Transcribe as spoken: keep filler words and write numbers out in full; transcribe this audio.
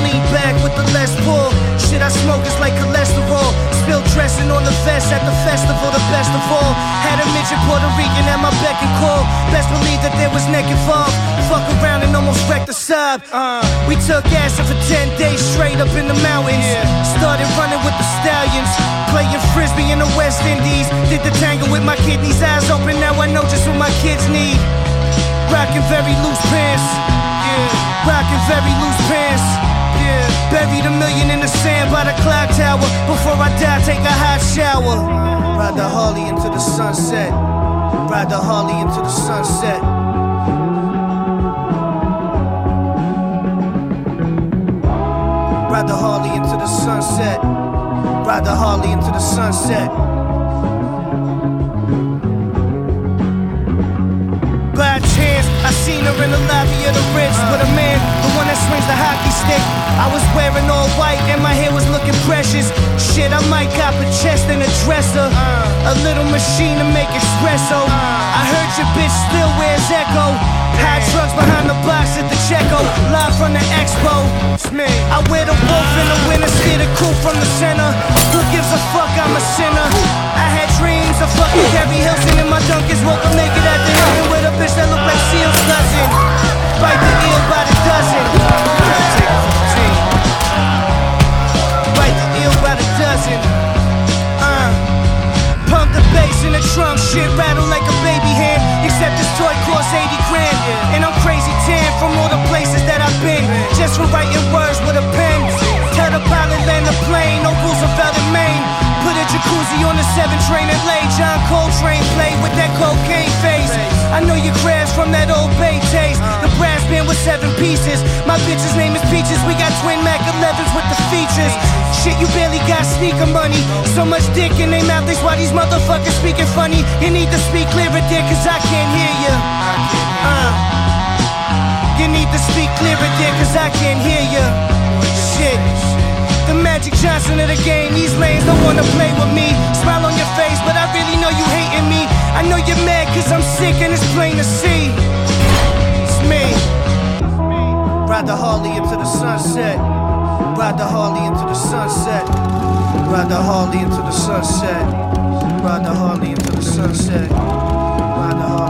lean back with the Les Paul. Shit I smoke is like cholesterol. Spilled dressing on the vest at the festival, the best of all. Had a midget Puerto Rican at my beck and call. Best believe that there was neck involved. Fuck around and almost wrecked the sub. Uh, we took acid for ten days straight up in the mountains. Yeah. Started running with the stallions, playing frisbee in the West Indies. Did the tango with my kidneys, eyes open. Now I know just what my kids need. Rockin' very loose pants, yeah. Rockin' very loose pants, yeah. Buried a million in the sand by the clock tower. Before I die, take a hot shower. Ride the Harley into the sunset. Ride the Harley into the sunset. Ride the Harley into the sunset. Ride the Harley into the sunset. By chance, I seen her in the lobby of the Ritz with a man, the one that swings the hockey stick. I was wearing all white and my hair was looking precious. Shit, I might cop a chest and a dresser, a little machine to make espresso. I heard your bitch still wears Echo. High trucks behind the box at the Checo, live from the expo. It's me. I wear the wolf in the winter, steer the coupe from the center. Who gives a fuck? I'm a sinner. I had dreams of fucking Carrie Hilton in my Dunkins, woke up naked at the end with a bitch that looked like Seal's cousin. Bite the eel by the dozen. Bite the eel by the dozen. Uh. Pump the bass in the trunk, shit rattle like a baby hand. Except this toy costs eighty grand. And I'm crazy tan from all the places that I've been, just for writing words with a pen. Tell the pilot land the plane, no Roosevelt in Maine. Put a jacuzzi on the seven train and lay John Coltrane play with that cocaine face. I know your crabs from that old Bay taste. The brass band with seven pieces. My bitch's name is Peaches. We got twin Mac elevens with the features. Shit, you barely got sneaker money. So much dick in they mouth, that's why these motherfuckers speaking funny. You need to speak clearer, dear, cause I can't hear ya. Uh, you need to speak clearer, dear, cause I can't hear ya. Shit. The Magic Johnson of the game, these lanes don't wanna play with me. Smile on your face, but I really know you hating me. I know you're mad cause I'm sick and it's plain to see. It's me. Ride the Harley into the sunset. Ride the Harley into the sunset. Ride the Harley into the sunset. Ride the Harley into the sunset. Ride the Harley.